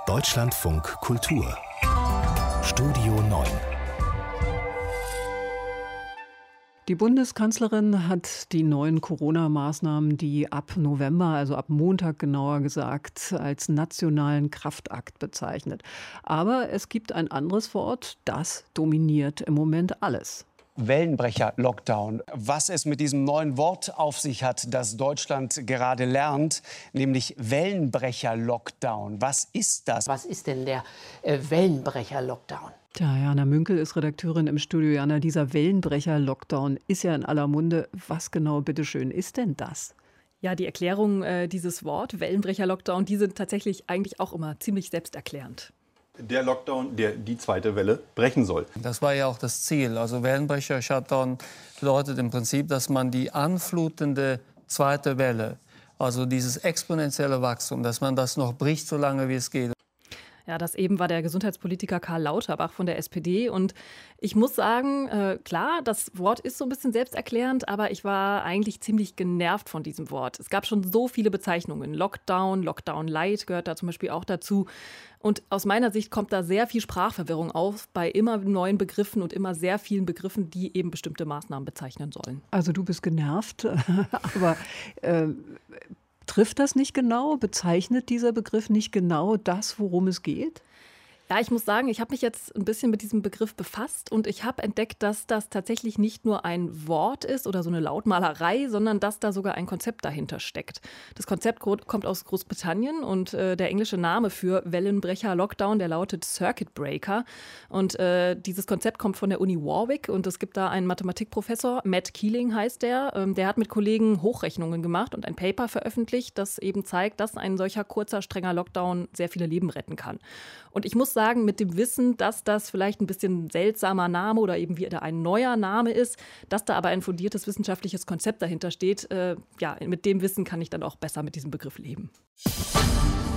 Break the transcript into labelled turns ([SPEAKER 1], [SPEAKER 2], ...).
[SPEAKER 1] Deutschlandfunk Kultur Studio 9.
[SPEAKER 2] Die Bundeskanzlerin hat die neuen Corona-Maßnahmen, die ab November, also ab Montag genauer gesagt, als nationalen Kraftakt bezeichnet. Aber es gibt ein anderes Wort, das dominiert im Moment alles.
[SPEAKER 3] Wellenbrecher-Lockdown. Was es mit diesem neuen Wort auf sich hat, das Deutschland gerade lernt, nämlich Wellenbrecher-Lockdown. Was ist das?
[SPEAKER 4] Was ist denn der Wellenbrecher-Lockdown?
[SPEAKER 2] Tja, Jana Münkel ist Redakteurin im Studio. Jana, dieser Wellenbrecher-Lockdown ist ja in aller Munde. Was genau, bitteschön, ist denn das?
[SPEAKER 5] Ja, die Erklärung dieses Wort, Wellenbrecher-Lockdown, die sind tatsächlich eigentlich auch immer ziemlich selbsterklärend.
[SPEAKER 6] Der Lockdown, der die zweite Welle brechen soll.
[SPEAKER 7] Das war ja auch das Ziel. Also Wellenbrecher-Shutdown bedeutet im Prinzip, dass man die anflutende zweite Welle, also dieses exponentielle Wachstum, dass man das noch bricht, so lange wie es geht.
[SPEAKER 5] Ja, das eben war der Gesundheitspolitiker Karl Lauterbach von der SPD. Und ich muss sagen, klar, das Wort ist so ein bisschen selbsterklärend, aber ich war eigentlich ziemlich genervt von diesem Wort. Es gab schon so viele Bezeichnungen. Lockdown, Lockdown Light gehört da zum Beispiel auch dazu. Und aus meiner Sicht kommt da sehr viel Sprachverwirrung auf bei immer neuen Begriffen und immer sehr vielen Begriffen, die eben bestimmte Maßnahmen bezeichnen sollen.
[SPEAKER 2] Also du bist genervt, aber trifft das nicht genau? Bezeichnet dieser Begriff nicht genau das, worum es geht?
[SPEAKER 5] Ja, ich muss sagen, ich habe mich jetzt ein bisschen mit diesem Begriff befasst und ich habe entdeckt, dass das tatsächlich nicht nur ein Wort ist oder so eine Lautmalerei, sondern dass da sogar ein Konzept dahinter steckt. Das Konzept kommt aus Großbritannien und der englische Name für Wellenbrecher-Lockdown, der lautet Circuit Breaker. Und dieses Konzept kommt von der Uni Warwick und es gibt da einen Mathematikprofessor, Matt Keeling heißt der hat mit Kollegen Hochrechnungen gemacht und ein Paper veröffentlicht, das eben zeigt, dass ein solcher kurzer, strenger Lockdown sehr viele Leben retten kann. Und ich muss sagen, mit dem Wissen, dass das vielleicht ein bisschen seltsamer Name oder eben wieder ein neuer Name ist, dass da aber ein fundiertes wissenschaftliches Konzept dahinter steht, mit dem Wissen kann ich dann auch besser mit diesem Begriff leben.